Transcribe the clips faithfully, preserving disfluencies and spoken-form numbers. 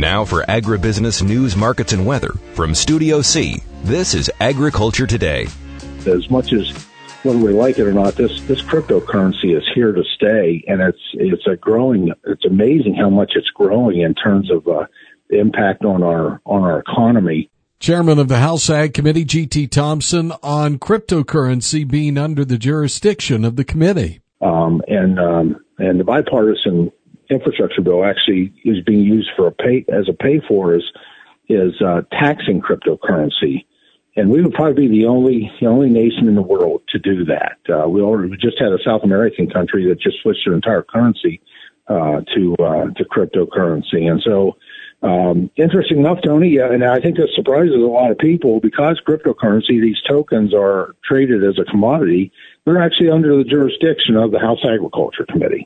Now for agribusiness news, markets, and weather from Studio C, this is Agriculture Today. As much as whether we like it or not, this this cryptocurrency is here to stay, and it's it's a growing. It's amazing how much it's growing in terms of uh, the impact on our on our economy. Chairman of the House Ag Committee, G T Thompson, on cryptocurrency being under the jurisdiction of the committee. Um, and um, and the bipartisan infrastructure bill actually is being used for a pay as a pay for is is uh, taxing cryptocurrency, and we would probably be the only the only nation in the world to do that. Uh, we already we just had a South American country that just switched their entire currency uh, to uh, to cryptocurrency, and so um, interesting enough, Tony, uh, and I think that surprises a lot of people because cryptocurrency, these tokens are traded as a commodity. They're actually under the jurisdiction of the House Agriculture Committee.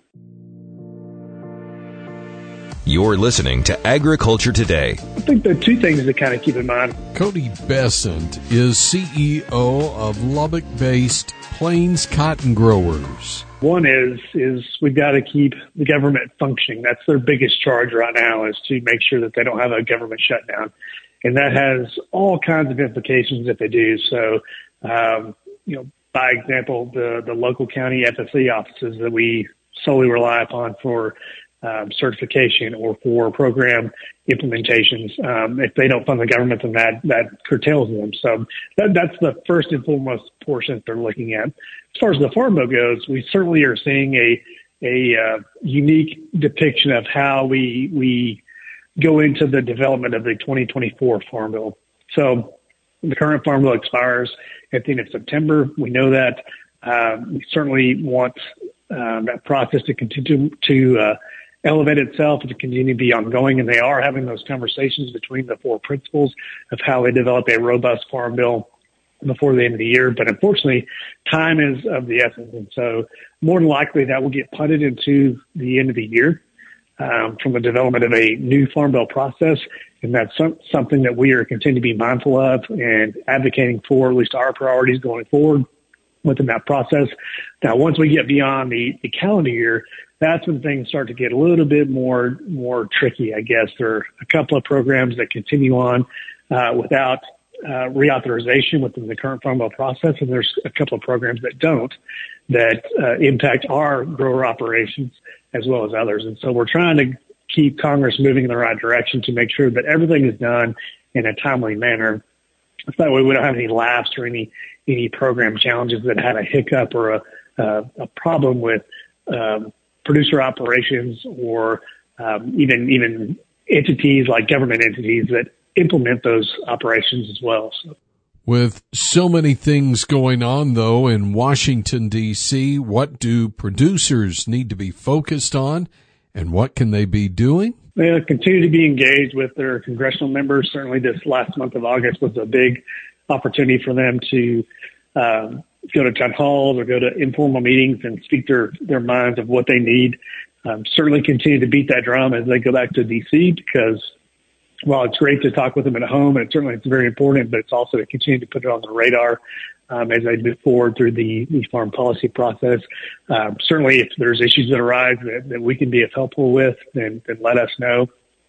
You're listening to Agriculture Today. I think there are two things to kind of keep in mind. Cody Bessent is C E O of Lubbock-based Plains Cotton Growers. One is is we've got to keep the government functioning. That's their biggest charge right now, is to make sure that they don't have a government shutdown. And that has all kinds of implications if they do. So, um, you know, by example, the, the local county F S C offices that we solely rely upon for Um, certification or for program implementations. Um, if they don't fund the government, then that, that curtails them. So that, that's the first and foremost portion that they're looking at. As far as the Farm Bill goes, we certainly are seeing a a uh, unique depiction of how we we go into the development of the twenty twenty-four Farm Bill. So the current Farm Bill expires at the end of September. We know that. Uh, we certainly want um, that process to continue to uh, elevate itself and to continue to be ongoing. And they are having those conversations between the four principals of how they develop a robust farm bill before the end of the year. But unfortunately, time is of the essence. And so more than likely that will get punted into the end of the year um, from the development of a new farm bill process. And that's some, something that we are continuing to be mindful of and advocating for, at least our priorities going forward within that process. Now, once we get beyond the, the calendar year, that's when things start to get a little bit more more tricky, I guess. There are a couple of programs that continue on uh, without uh, reauthorization within the current Farm Bill process, and there's a couple of programs that don't, that uh, impact our grower operations as well as others. And so we're trying to keep Congress moving in the right direction to make sure that everything is done in a timely manner. So that way we don't have any lapse or any any program challenges that had a hiccup or a, uh, a problem with um, producer operations or um, even even entities like government entities that implement those operations as well. So. With so many things going on, though, in Washington, D C, what do producers need to be focused on, and what can they be doing? They continue to be engaged with their congressional members. Certainly this last month of August was a big opportunity for them to um, go to town halls or go to informal meetings and speak their, their minds of what they need. Um, certainly continue to beat that drum as they go back to D C, because while it's great to talk with them at home, and certainly it's very important, but it's also to continue to put it on the radar um, as they move forward through the, the farm policy process. Um, certainly if there's issues that arise that, that we can be of helpful with, then, then let us know.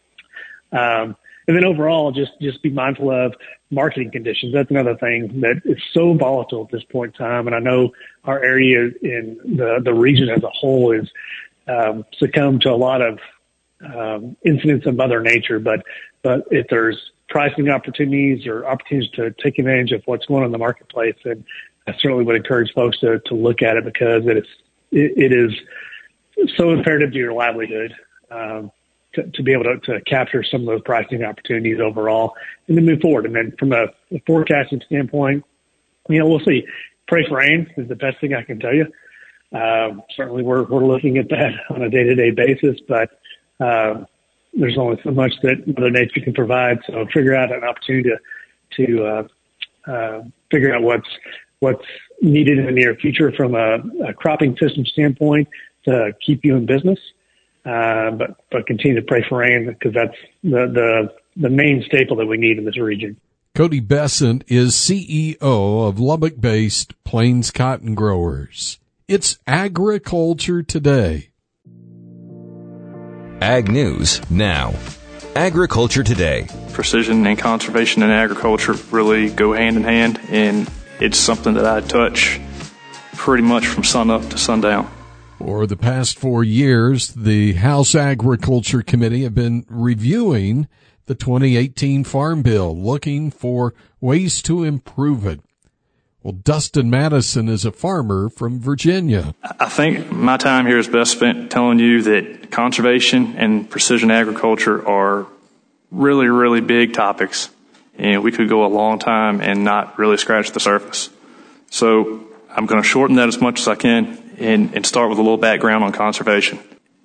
Um, And then overall, just, just be mindful of marketing conditions. That's another thing that is so volatile at this point in time. And I know our area in the, the region as a whole is um, succumbed to a lot of um, incidents of Mother Nature. But, but if there's pricing opportunities or opportunities to take advantage of what's going on in the marketplace, then I certainly would encourage folks to, to look at it, because it is, it, it is so imperative to your livelihood. Um, To, to be able to, to capture some of those pricing opportunities overall and then move forward. And then from a, a forecasting standpoint, you know, we'll see. Pray for rain is the best thing I can tell you. Um, certainly we're, we're looking at that on a day-to-day basis, but uh, there's only so much that Mother Nature can provide. So figure out an opportunity to, to uh, uh, figure out what's, what's needed in the near future from a, a cropping system standpoint to keep you in business. Uh, but, but continue to pray for rain, because that's the, the, the main staple that we need in this region. Cody Bessent is C E O of Lubbock-based Plains Cotton Growers. It's Agriculture Today. Ag News Now. Agriculture Today. Precision and conservation in agriculture really go hand in hand, and it's something that I touch pretty much from sun up to sundown. For the past four years, the House Agriculture Committee have been reviewing the twenty eighteen Farm Bill, looking for ways to improve it. Well, Dustin Madison is a farmer from Virginia. I think my time here is best spent telling you that conservation and precision agriculture are really, really big topics, and we could go a long time and not really scratch the surface. So I'm going to shorten that as much as I can and, and start with a little background on conservation.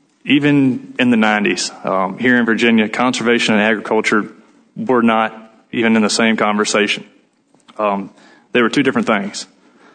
Even in the nineties, um, here in Virginia, conservation and agriculture were not even in the same conversation. Um, They were two different things.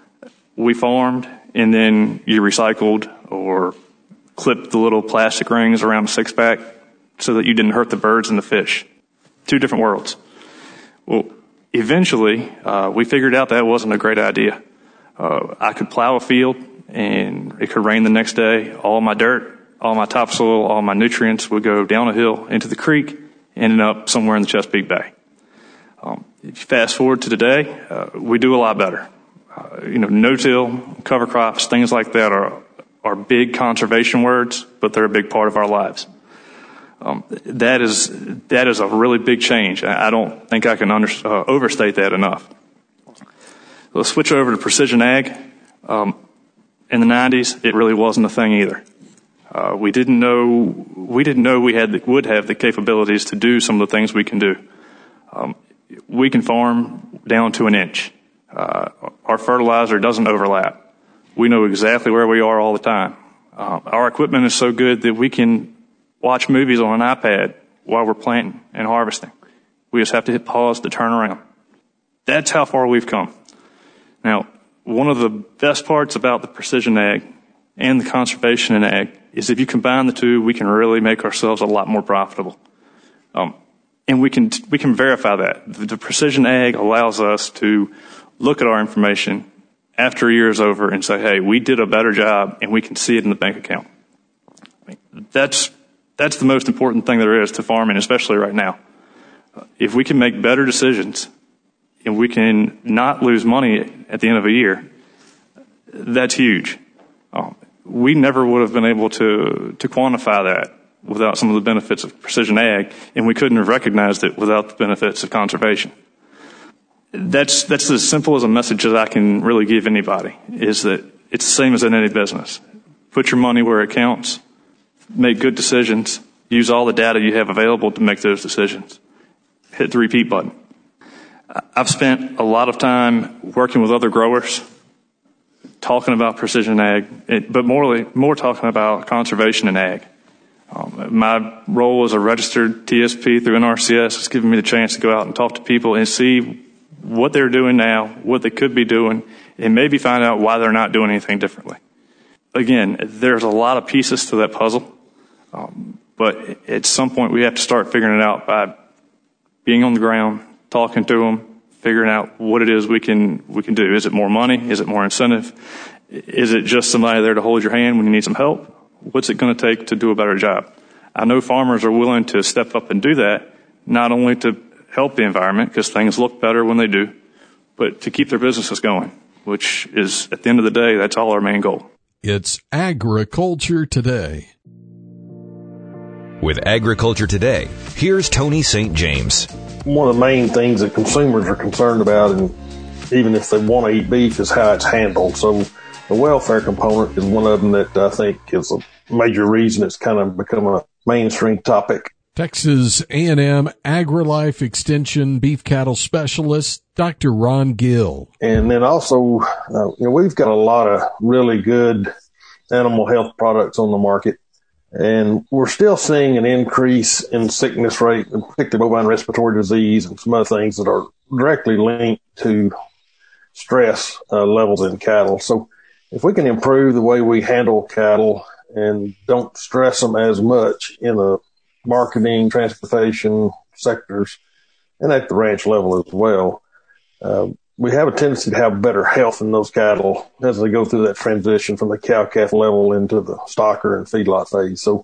We farmed, and then you recycled or clipped the little plastic rings around the six-pack so that you didn't hurt the birds and the fish. Two different worlds. Well, eventually, uh, we figured out that wasn't a great idea. Uh, I could plow a field, and it could rain the next day. All my dirt, all my topsoil, all my nutrients would go down a hill into the creek, ending up somewhere in the Chesapeake Bay. Um, if you fast forward to today, uh, we do a lot better. Uh, you know, no-till, cover crops, things like that are are big conservation words, but they're a big part of our lives. Um, that is that is a really big change. I, I don't think I can under, uh, overstate that enough. Let's switch over to precision ag. Um, in the nineties, it really wasn't a thing either. Uh, we didn't know we didn't know we had the, would have the capabilities to do some of the things we can do. Um, We can farm down to an inch. Uh, our fertilizer doesn't overlap. We know exactly where we are all the time. Uh, our equipment is so good that we can watch movies on an iPad while we're planting and harvesting. We just have to hit pause to turn around. That's how far we've come. Now, one of the best parts about the precision ag and the conservation in ag is if you combine the two, we can really make ourselves a lot more profitable. Um, And we can we can verify that. The precision ag allows us to look at our information after a year is over and say, hey, we did a better job, and we can see it in the bank account. I mean, that's that's the most important thing there is to farming, especially right now. If we can make better decisions and we can not lose money at the end of a year, that's huge. Um, we never would have been able to to quantify that without some of the benefits of precision ag, and we couldn't have recognized it without the benefits of conservation. That's that's as simple as a message as I can really give anybody, is that it's the same as in any business. Put your money where it counts, make good decisions, use all the data you have available to make those decisions. Hit the repeat button. I've spent a lot of time working with other growers, talking about precision ag, but more, more talking about conservation in ag. Um, my role as a registered T S P through N R C S has given me the chance to go out and talk to people and see what they're doing now, what they could be doing, and maybe find out why they're not doing anything differently. Again, there's a lot of pieces to that puzzle, um, but at some point we have to start figuring it out by being on the ground, talking to them, figuring out what it is we can we can do. Is it more money? Is it more incentive? Is it just somebody there to hold your hand when you need some help? What's it going to take to do a better job? I know farmers are willing to step up and do that, not only to help the environment, because things look better when they do, but to keep their businesses going, which is, at the end of the day, that's all our main goal. It's Agriculture Today. With Agriculture Today, here's Tony Saint James. One of the main things that consumers are concerned about, and even if they want to eat beef, is how it's handled. So the welfare component is one of them that I think is a major reason it's kind of become a mainstream topic. Texas A and M AgriLife Extension beef cattle specialist, Doctor Ron Gill. And then also, uh, you know, we've got a lot of really good animal health products on the market, and we're still seeing an increase in sickness rate, particularly bovine respiratory disease and some other things that are directly linked to stress uh, levels in cattle. So if we can improve the way we handle cattle and don't stress them as much in the marketing, transportation sectors, and at the ranch level as well, uh, we have a tendency to have better health in those cattle as they go through that transition from the cow-calf level into the stocker and feedlot phase. So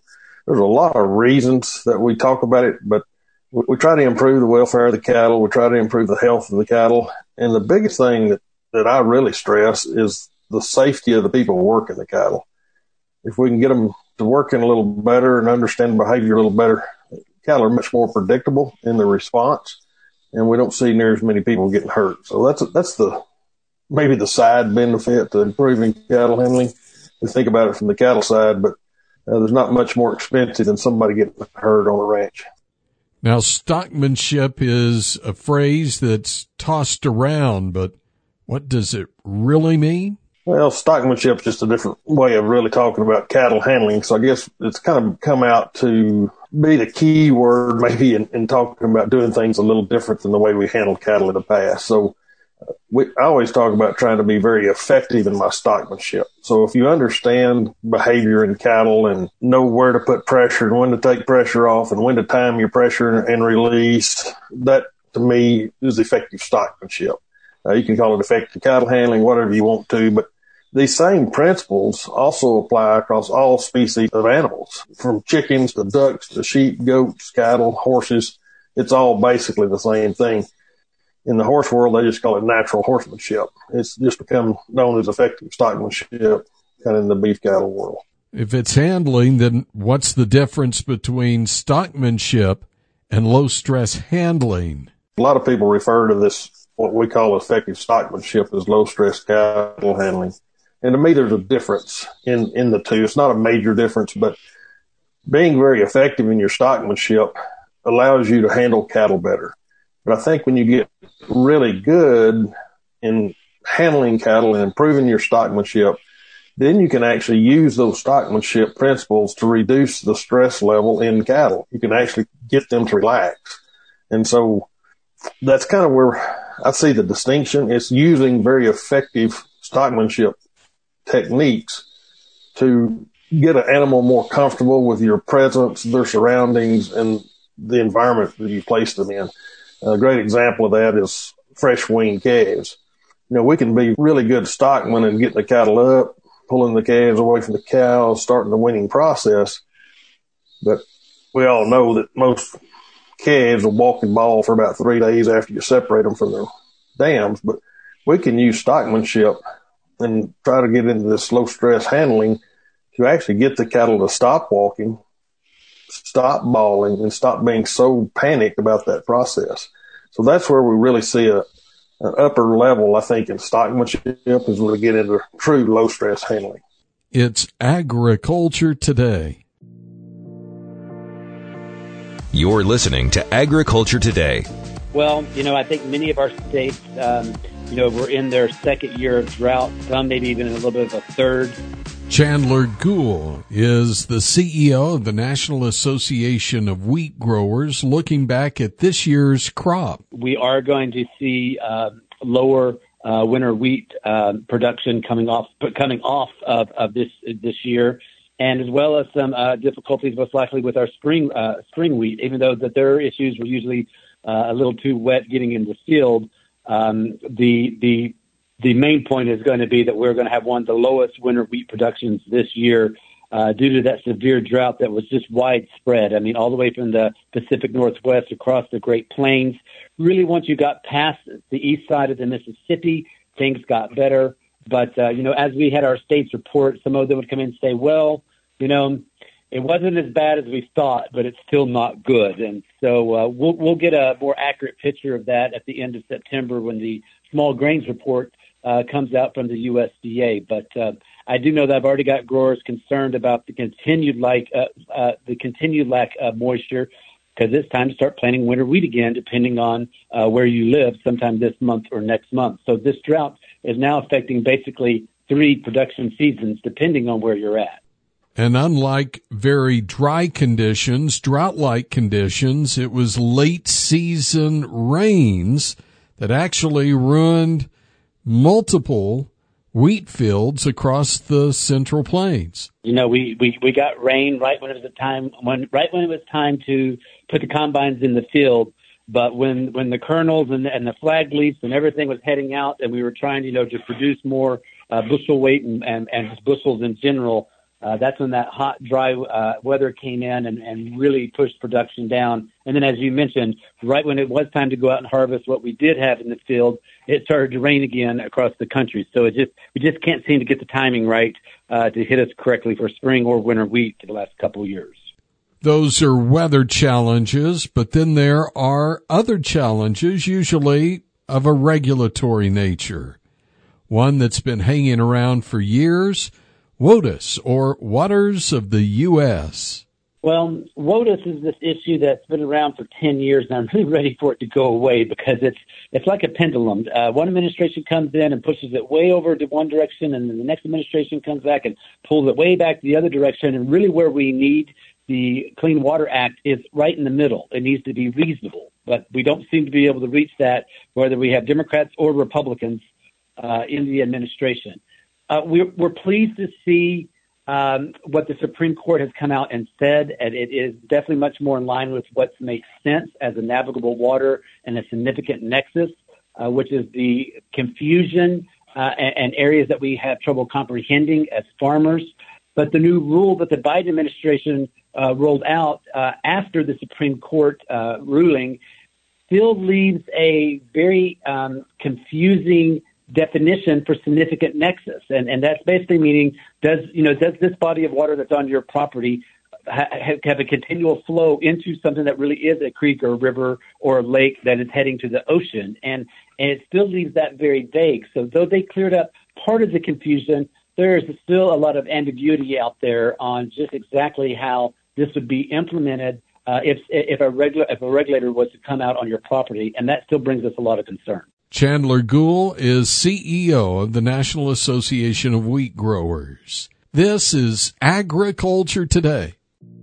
there's a lot of reasons that we talk about it, but we, we try to improve the welfare of the cattle. We try to improve the health of the cattle. And the biggest thing that, that I really stress is the safety of the people working the cattle. If we can get them to working a little better and understand behavior a little better, cattle are much more predictable in their response, and we don't see near as many people getting hurt. So that's that's the maybe the side benefit to improving cattle handling. We think about it from the cattle side, but uh, there's not much more expensive than somebody getting hurt on a ranch. Now, stockmanship is a phrase that's tossed around, but what does it really mean? Well, stockmanship is just a different way of really talking about cattle handling. So I guess it's kind of come out to be the key word maybe in, in talking about doing things a little different than the way we handled cattle in the past. So uh, we, I always talk about trying to be very effective in my stockmanship. So if you understand behavior in cattle and know where to put pressure and when to take pressure off and when to time your pressure and release, that to me is effective stockmanship. Uh, you can call it effective cattle handling, whatever you want to, but these same principles also apply across all species of animals, from chickens to ducks to sheep, goats, cattle, horses. It's all basically the same thing. In the horse world, they just call it natural horsemanship. It's just become known as effective stockmanship kind of in the beef cattle world. If it's handling, then what's the difference between stockmanship and low-stress handling? A lot of people refer to this, what we call effective stockmanship, as low-stress cattle handling. And to me, there's a difference in, in the two. It's not a major difference, but being very effective in your stockmanship allows you to handle cattle better. But I think when you get really good in handling cattle and improving your stockmanship, then you can actually use those stockmanship principles to reduce the stress level in cattle. You can actually get them to relax. And so that's kind of where I see the distinction. It's using very effective stockmanship techniques to get an animal more comfortable with your presence, their surroundings, and the environment that you place them in. A great example of that is fresh weaned calves. You know, we can be really good stockmen and getting the cattle up, pulling the calves away from the cows, starting the weaning process. But we all know that most calves will walk and ball for about three days after you separate them from their dams. But we can use stockmanship and try to get into this low stress handling to actually get the cattle to stop walking, stop bawling, and stop being so panicked about that process. So that's where we really see a, an upper level, I think, in stockmanship is when we get into true low stress handling. It's Agriculture Today. You're listening to Agriculture Today. Well, you know, I think many of our states, um, you know, we're in their second year of drought, some maybe even a little bit of a third. Chandler Gould is the C E O of the National Association of Wheat Growers, looking back at this year's crop. We are going to see uh, lower uh, winter wheat uh, production coming off coming off of, of this this year, and as well as some uh, difficulties most likely with our spring uh, spring wheat. Even though that their issues were usually uh, a little too wet getting in the field, um, the the The main point is going to be that we're going to have one of the lowest winter wheat productions this year uh, due to that severe drought that was just widespread. I mean, all the way from the Pacific Northwest across the Great Plains. Really, once you got past the east side of the Mississippi, things got better. But, uh, you know, as we had our states report, some of them would come in and say, well, you know, it wasn't as bad as we thought, but it's still not good. And so uh, we'll, we'll get a more accurate picture of that at the end of September when the small grains report Uh, comes out from the U S D A, but uh, I do know that I've already got growers concerned about the continued like uh, uh, the continued lack of moisture, because it's time to start planting winter wheat again, depending on uh, where you live, sometime this month or next month. So this drought is now affecting basically three production seasons, depending on where you're at. And unlike very dry conditions, drought-like conditions, it was late season rains that actually ruined multiple wheat fields across the Central Plains. You know, we, we, we got rain right when it was the time when right when it was time to put the combines in the field. But when, when the kernels and, and the flag leaves and everything was heading out, and we were trying, you know, to produce more uh, bushel weight and, and, and bushels in general, Uh, that's when that hot, dry uh, weather came in and, and really pushed production down. And then, as you mentioned, right when it was time to go out and harvest what we did have in the field, it started to rain again across the country. So it just we just can't seem to get the timing right uh, to hit us correctly for spring or winter wheat for the last couple of years. Those are weather challenges, but then there are other challenges, usually of a regulatory nature. One that's been hanging around for years, WOTUS, or Waters of the U S Well, WOTUS is this issue that's been around for ten years, and I'm really ready for it to go away because it's it's like a pendulum. Uh, one administration comes in and pushes it way over to one direction, and then the next administration comes back and pulls it way back to the other direction. And really where we need the Clean Water Act is right in the middle. It needs to be reasonable, but we don't seem to be able to reach that, whether we have Democrats or Republicans uh, in the administration. Uh, we're, we're pleased to see um, what the Supreme Court has come out and said, and it is definitely much more in line with what makes sense as a navigable water and a significant nexus, uh, which is the confusion uh, and, and areas that we have trouble comprehending as farmers. But the new rule that the Biden administration uh, rolled out uh, after the Supreme Court uh, ruling still leaves a very um, confusing definition for significant nexus. And, and that's basically meaning, does, you know, does this body of water that's on your property ha- have a continual flow into something that really is a creek or a river or a lake that is heading to the ocean? And, and it still leaves that very vague. So though they cleared up part of the confusion, there is still a lot of ambiguity out there on just exactly how this would be implemented uh, if, if, a regula- if a regulator was to come out on your property. And that still brings us a lot of concern. Chandler Gould is C E O of the National Association of Wheat Growers. This is Agriculture Today.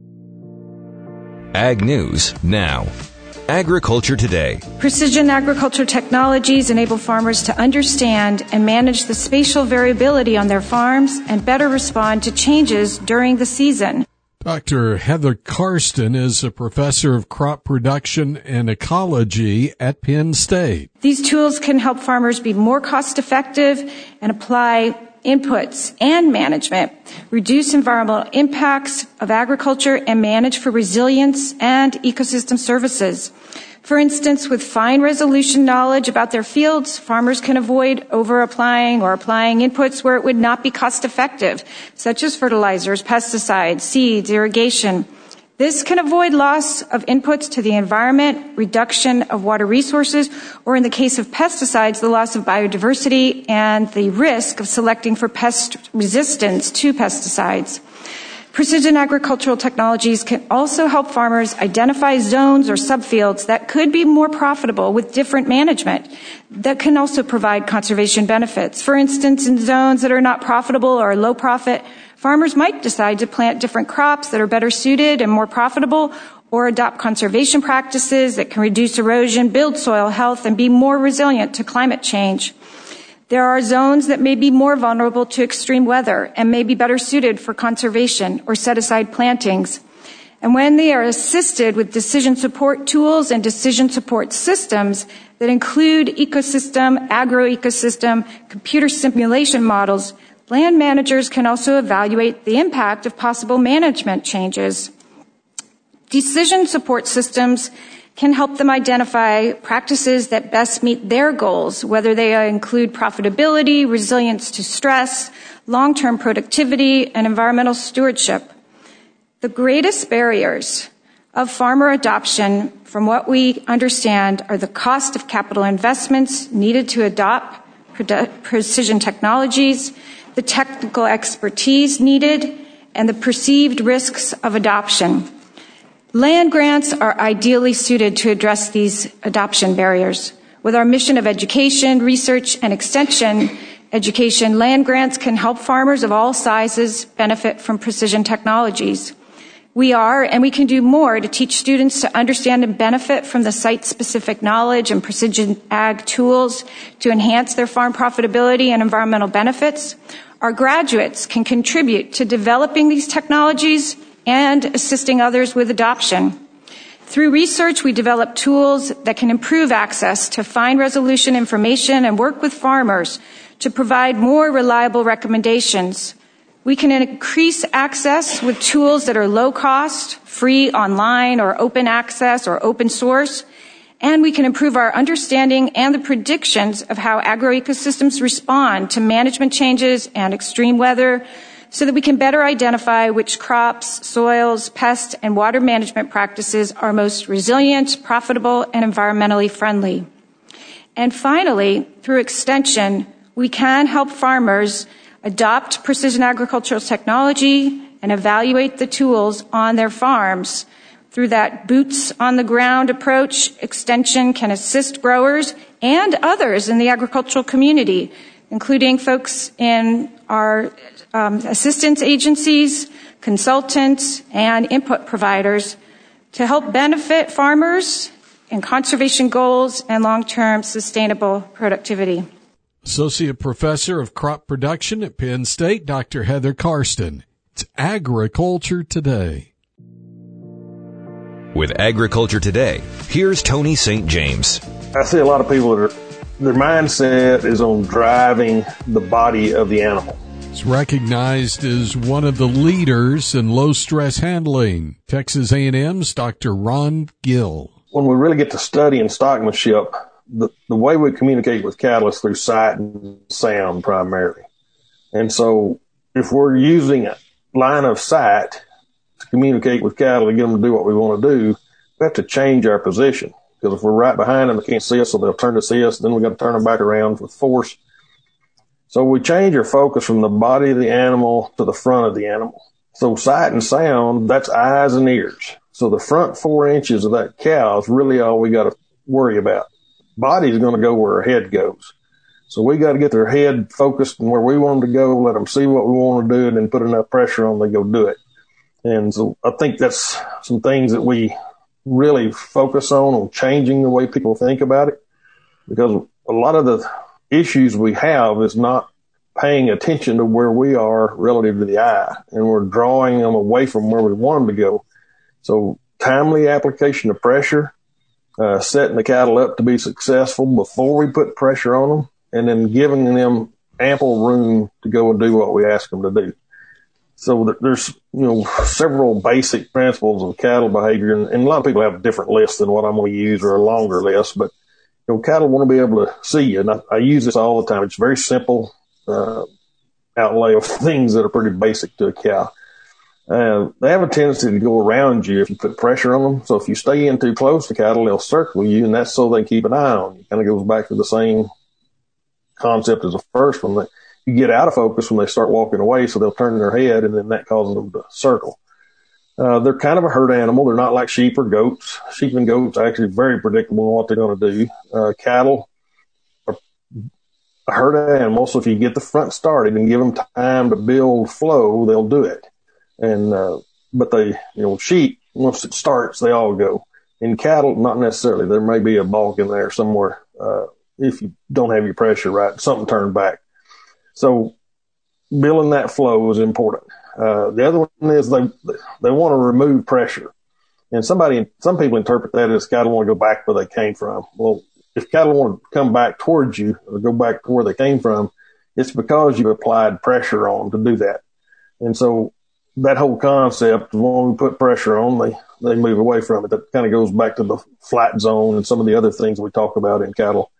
Ag News now. Agriculture Today. Precision agriculture technologies enable farmers to understand and manage the spatial variability on their farms and better respond to changes during the season. Doctor Heather Karsten is a professor of crop production and ecology at Penn State. These tools can help farmers be more cost-effective and apply inputs and management, reduce environmental impacts of agriculture, and manage for resilience and ecosystem services. For instance, with fine resolution knowledge about their fields, farmers can avoid over-applying or applying inputs where it would not be cost-effective, such as fertilizers, pesticides, seeds, irrigation. This can avoid loss of inputs to the environment, reduction of water resources, or in the case of pesticides, the loss of biodiversity and the risk of selecting for pest resistance to pesticides. Precision agricultural technologies can also help farmers identify zones or subfields that could be more profitable with different management that can also provide conservation benefits. For instance, in zones that are not profitable or low profit, farmers might decide to plant different crops that are better suited and more profitable, or adopt conservation practices that can reduce erosion, build soil health, and be more resilient to climate change. There are zones that may be more vulnerable to extreme weather and may be better suited for conservation or set-aside plantings. And when they are assisted with decision support tools and decision support systems that include ecosystem, agroecosystem, computer simulation models, land managers can also evaluate the impact of possible management changes. Decision support systems can help them identify practices that best meet their goals, whether they include profitability, resilience to stress, long-term productivity, and environmental stewardship. The greatest barriers of farmer adoption, from what we understand, are the cost of capital investments needed to adopt precision technologies, the technical expertise needed, and the perceived risks of adoption. Land grants are ideally suited to address these adoption barriers. With our mission of education, research, and extension education, land grants can help farmers of all sizes benefit from precision technologies. We are, and we can do more to teach students to understand and benefit from the site-specific knowledge and precision ag tools to enhance their farm profitability and environmental benefits. Our graduates can contribute to developing these technologies and assisting others with adoption. Through research, we develop tools that can improve access to fine resolution information and work with farmers to provide more reliable recommendations. We can increase access with tools that are low cost, free online or open access or open source. And we can improve our understanding and the predictions of how agroecosystems respond to management changes and extreme weather so that we can better identify which crops, soils, pest, and water management practices are most resilient, profitable, and environmentally friendly. And finally, through extension, we can help farmers adopt precision agricultural technology and evaluate the tools on their farms. Through that boots-on-the-ground approach, extension can assist growers and others in the agricultural community, including folks in our um, assistance agencies, consultants, and input providers to help benefit farmers in conservation goals and long-term sustainable productivity. Associate Professor of Crop Production at Penn State, Doctor Heather Karsten. It's Agriculture Today. With Agriculture Today, here's Tony Saint James. I see a lot of people that are, their mindset is on driving the body of the animal. It's recognized as one of the leaders in low-stress handling. Texas A and M's Doctor Ron Gill. When we really get to studying stockmanship, the, the way we communicate with cattle is through sight and sound primarily. And so if we're using a line of sight to communicate with cattle to get them to do what we want to do, we have to change our position. Because if we're right behind them, they can't see us, so they'll turn to see us. Then we've got to turn them back around with force. So we change our focus from the body of the animal to the front of the animal. So sight and sound, that's eyes and ears. So the front four inches of that cow is really all we got to worry about. Body's going to go where her head goes. So we got to get their head focused on where we want them to go, let them see what we want to do, and then put enough pressure on them to go do it. And so I think that's some things that we really focus on, on changing the way people think about it. Because a lot of the issues we have is not paying attention to where we are relative to the eye. And we're drawing them away from where we want them to go. So timely application of pressure, uh, setting the cattle up to be successful before we put pressure on them, and then giving them ample room to go and do what we ask them to do. So there's, you know, several basic principles of cattle behavior, and, and a lot of people have a different list than what I'm going to use, or a longer list, but, you know, cattle want to be able to see you. And I, I use this all the time. It's very simple, uh, outlay of things that are pretty basic to a cow. Uh, they have a tendency to go around you if you put pressure on them. So if you stay in too close to cattle, they'll circle you, and that's so they keep an eye on you. Kind of goes back to the same concept as the first one. That you get out of focus when they start walking away, so they'll turn their head, and then that causes them to circle. Uh, they're kind of a herd animal. They're not like sheep or goats. Sheep and goats are actually very predictable in what they're going to do. Uh, cattle are a herd animal, so if you get the front started and give them time to build flow, they'll do it. And, uh, but they, you know, sheep, once it starts, they all go. In cattle, not necessarily. There may be a balk in there somewhere, uh, if you don't have your pressure right, something turned back. So building that flow is important. Uh, the other one is they, they want to remove pressure. And somebody, some people interpret that as cattle want to go back where they came from. Well, if cattle want to come back towards you or go back to where they came from, it's because you've applied pressure on them to do that. And so that whole concept, when we put pressure on, they, they move away from it. That kind of goes back to the flat zone and some of the other things we talk about in cattle.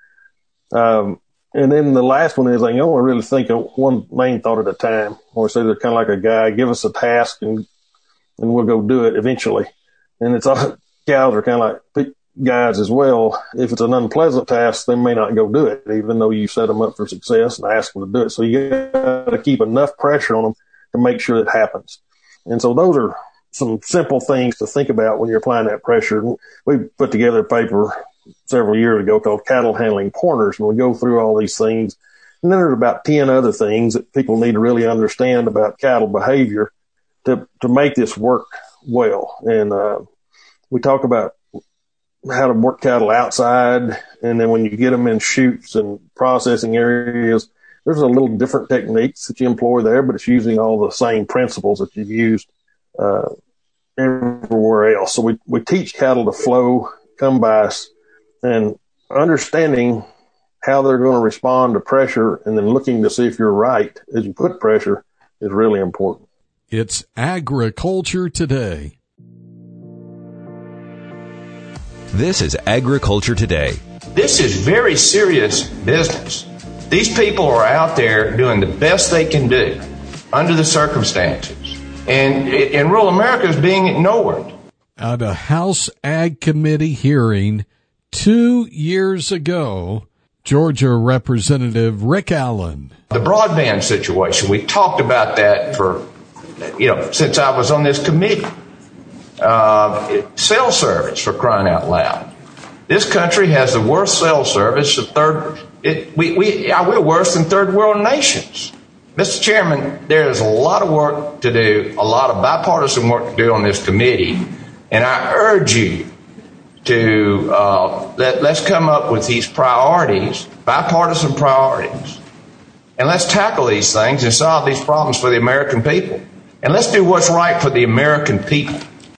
Um, and then the last one is, like, you only really think of one main thought at a time, or say they're kind of like a guy, give us a task and, and we'll go do it eventually. And it's all, cows are kind of like guys as well. If it's an unpleasant task, they may not go do it, even though you set them up for success and ask them to do it. So you got to keep enough pressure on them to make sure it happens. And so those are some simple things to think about when you're applying that pressure. We put together a paper several years ago called Cattle Handling Pointers, and we go through all these things. And then there's about ten other things that people need to really understand about cattle behavior to, to make this work well. And, uh, we talk about how to work cattle outside. And then when you get them in chutes and processing areas, there's a little different techniques that you employ there, but it's using all the same principles that you've used, uh, everywhere else. So we, we teach cattle to flow, come by us, and understanding how they're going to respond to pressure, and then looking to see if you're right as you put pressure is really important. It's Agriculture Today. This is Agriculture Today. This is very serious business. These people are out there doing the best they can do under the circumstances. And, and rural America is being ignored. At a House Ag Committee hearing two years ago, Georgia Representative Rick Allen. The broadband situation, we talked about that for, you know, since I was on this committee. Uh, cell service, for crying out loud. This country has the worst cell service. The third, it, we, we, yeah, we're worse than third world nations. Mister Chairman, there is a lot of work to do, a lot of bipartisan work to do on this committee, and I urge you to uh, let, let's come up with these priorities, bipartisan priorities, and let's tackle these things and solve these problems for the American people. And let's do what's right for the American people.